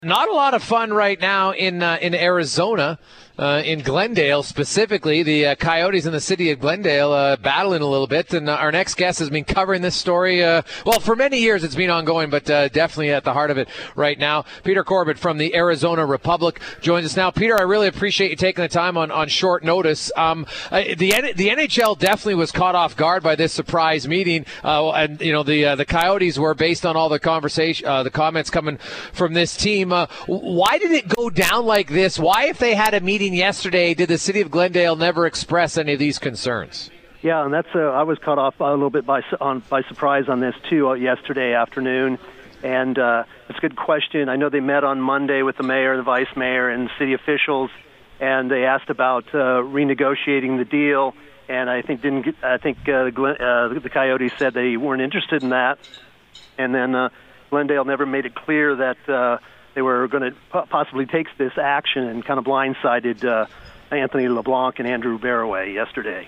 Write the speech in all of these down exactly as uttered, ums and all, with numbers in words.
Not a lot of fun right now in uh, in Arizona, uh, in Glendale specifically. The uh, Coyotes in the city of Glendale uh, battling a little bit. And uh, our next guest has been covering this story. Uh, well, for many years it's been ongoing, but uh, definitely at the heart of it right now. Peter Corbett from the Arizona Republic joins us now. Peter, I really appreciate you taking the time on, on short notice. Um, uh, the the N H L definitely was caught off guard by this surprise meeting, uh, and you know the uh, the Coyotes were, based on all the conversation, uh, the comments coming from this team. Uh, why did it go down like this? Why, if they had a meeting yesterday, did the city of Glendale never express any of these concerns? Yeah, and that's uh, I was caught off a little bit by on, by surprise on this too uh, yesterday afternoon, and uh, it's a good question. I know they met on Monday with the mayor, the vice mayor, and city officials, and they asked about uh, renegotiating the deal. And I think didn't get, I think uh, Glen, uh, the Coyotes said they weren't interested in that, and then uh, Glendale never made it clear that uh, they were going to p- possibly take this action, and kind of blindsided uh, Anthony LeBlanc and Andrew Barroway yesterday.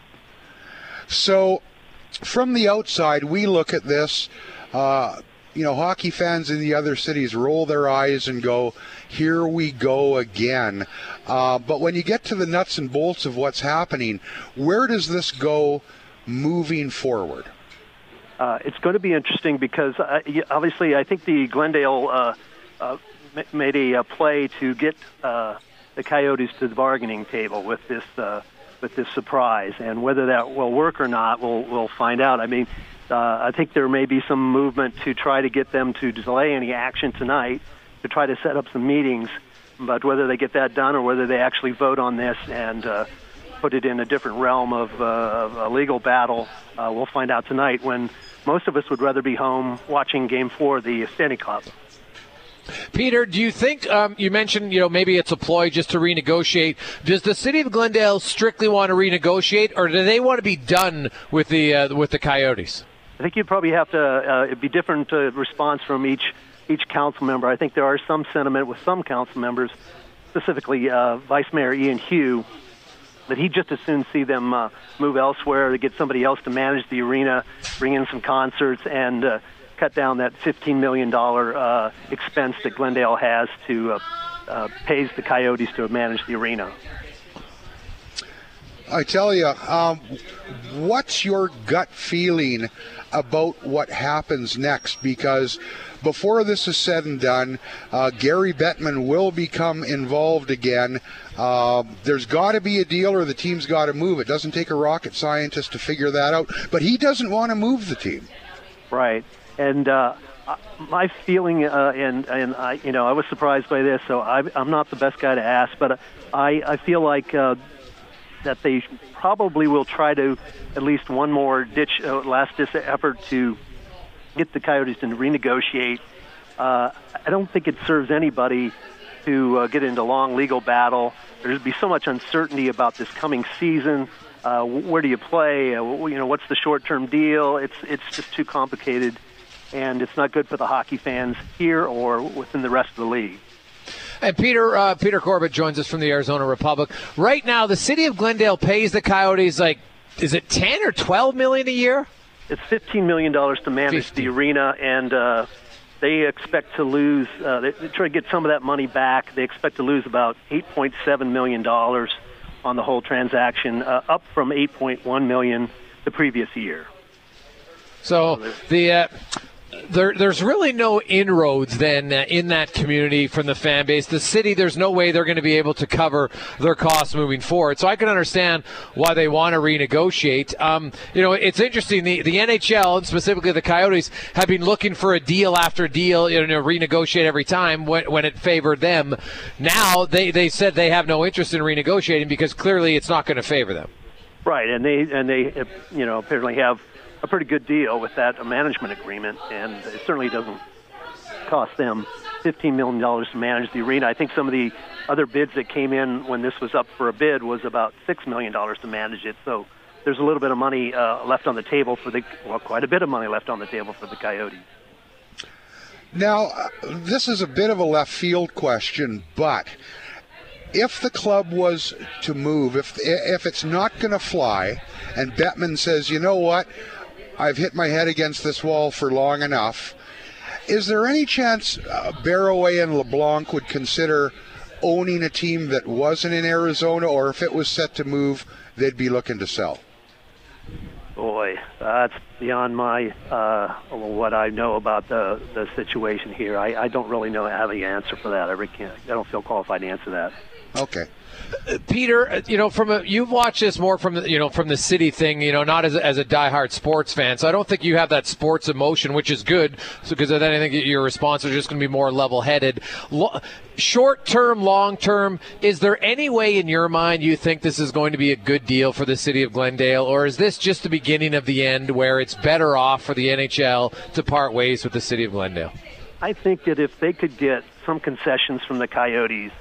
So, from the outside, we look at this. Uh, you know, hockey fans in the other cities roll their eyes and go, "Here we go again." Uh, but when you get to the nuts and bolts of what's happening, where does this go moving forward? Uh, it's going to be interesting because uh, obviously, I think the Glendale uh, uh, made a, a play to get uh, the Coyotes to the bargaining table with this uh, with this surprise, and whether that will work or not, we'll we'll find out. I mean, uh, I think there may be some movement to try to get them to delay any action tonight, to try to set up some meetings. But whether they get that done or whether they actually vote on this and uh, put it in a different realm of, uh, of a legal battle, uh, we'll find out tonight, when most of us would rather be home watching Game Four of the Stanley Cup. Peter, do you think, um, you mentioned, you know, maybe it's a ploy just to renegotiate. Does the city of Glendale strictly want to renegotiate, or do they want to be done with the uh, with the Coyotes? I think you'd probably have to, uh, it'd be different uh, response from each each council member. I think there are some sentiment with some council members, specifically uh, Vice Mayor Ian Hugh, that he'd just as soon see them uh, move elsewhere, to get somebody else to manage the arena, bring in some concerts, and uh, cut down that fifteen million dollars uh, expense that Glendale has to uh, uh, pays the Coyotes to manage the arena. I tell you, um, what's your gut feeling about what happens next? Because before this is said and done, uh, Gary Bettman will become involved again. Uh, there's got to be a deal, or the team's got to move. It doesn't take a rocket scientist to figure that out. But he doesn't want to move the team. Right. And uh, my feeling, uh, and, and I, you know, I was surprised by this, so I, I'm not the best guy to ask, but I, I feel like uh, that they probably will try to at least one more ditch, uh, last-ditch effort to get the Coyotes to renegotiate. Uh, I don't think it serves anybody to uh, get into long legal battle. There'd be so much uncertainty about this coming season. Uh, where do you play? Uh, you know, what's the short-term deal? It's it's just too complicated, and it's not good for the hockey fans here or within the rest of the league. And Peter uh, Peter Corbett joins us from the Arizona Republic. Right now, the city of Glendale pays the Coyotes, like, is it ten or twelve million a year? It's fifteen million dollars to manage fifteen. the arena, and uh, they expect to lose. Uh, they, they try to get some of that money back. They expect to lose about eight point seven million dollars on the whole transaction, uh, up from eight point one million dollars the previous year. So the uh, there, there's really no inroads then uh, in that community from the fan base. The city, there's no way they're going to be able to cover their costs moving forward. So I can understand why they want to renegotiate. Um, you know, it's interesting. The, the N H L, and specifically the Coyotes, have been looking for a deal after deal, you know, renegotiate every time when, when it favored them. Now they, they said they have no interest in renegotiating because clearly it's not going to favor them. Right, and they and they you know apparently have a pretty good deal with that management agreement, and it certainly doesn't cost them fifteen million dollars to manage the arena. I think some of the other bids that came in when this was up for a bid was about six million dollars to manage it. So there's a little bit of money uh, left on the table for the, well, quite a bit of money left on the table for the Coyotes. Now, uh, this is a bit of a left field question, but if the club was to move, if if it's not going to fly, and Bettman says, you know what, I've hit my head against this wall for long enough, is there any chance uh, Barroway and LeBlanc would consider owning a team that wasn't in Arizona, or if it was set to move, they'd be looking to sell? Boy, that's beyond my uh, what I know about the the situation here. I, I don't really know have the answer for that. I really can't. I don't feel qualified to answer that. Okay. Peter, you know, from a, you've watched this more from the, you know, from the city thing, you know, not as a, as a diehard sports fan. So I don't think you have that sports emotion, which is good, so because then I think your response is just going to be more level-headed. Lo- short-term, long-term, is there any way in your mind you think this is going to be a good deal for the city of Glendale, or is this just the beginning of the end where it's better off for the N H L to part ways with the city of Glendale? I think that if they could get some concessions from the Coyotes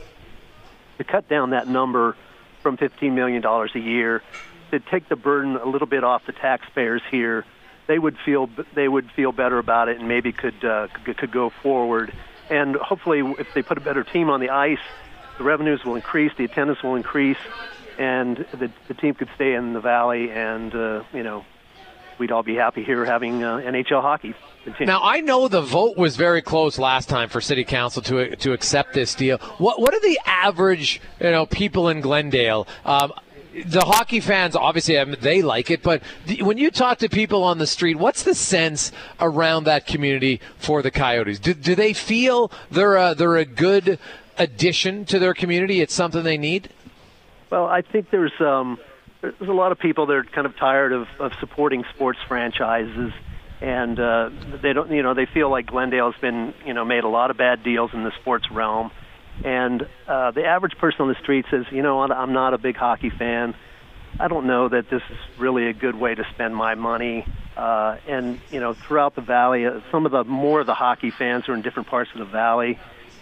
to cut down that number from fifteen million dollars a year, to take the burden a little bit off the taxpayers here, they would feel they would feel better about it and maybe could uh, could, could go forward. And hopefully, if they put a better team on the ice, the revenues will increase, the attendance will increase, and the, the team could stay in the Valley, and uh, you know, we'd all be happy here having uh, N H L hockey continue. Now, I know the vote was very close last time for City Council to to accept this deal. What what are the average, you know, people in Glendale? Um, the hockey fans, obviously, I mean, they like it, but the, when you talk to people on the street, what's the sense around that community for the Coyotes? Do, do they feel they're a, they're a good addition to their community? It's something they need? Well, I think there's um, there's a lot of people that are kind of tired of, of supporting sports franchises, and uh, they don't, you know, they feel like Glendale's been, you know, made a lot of bad deals in the sports realm. And uh, the average person on the street says, you know what, I'm not a big hockey fan. I don't know that this is really a good way to spend my money. Uh, and, you know, throughout the Valley, uh, some of the more of the hockey fans are in different parts of the Valley.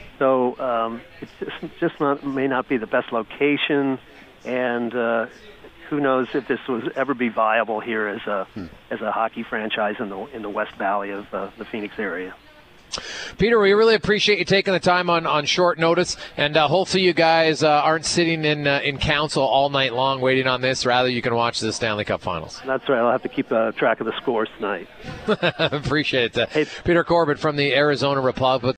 So um, it's just, just not, may not be the best location. And uh, who knows if this was ever be viable here as a hmm. as a hockey franchise in the in the West Valley of uh, the Phoenix area. Peter, we really appreciate you taking the time on, on short notice, and uh, hopefully you guys uh, aren't sitting in uh, in council all night long waiting on this. Rather, you can watch the Stanley Cup Finals. That's right. I'll have to keep uh, track of the scores tonight. Appreciate it. Hey. Peter Corbett from the Arizona Republic.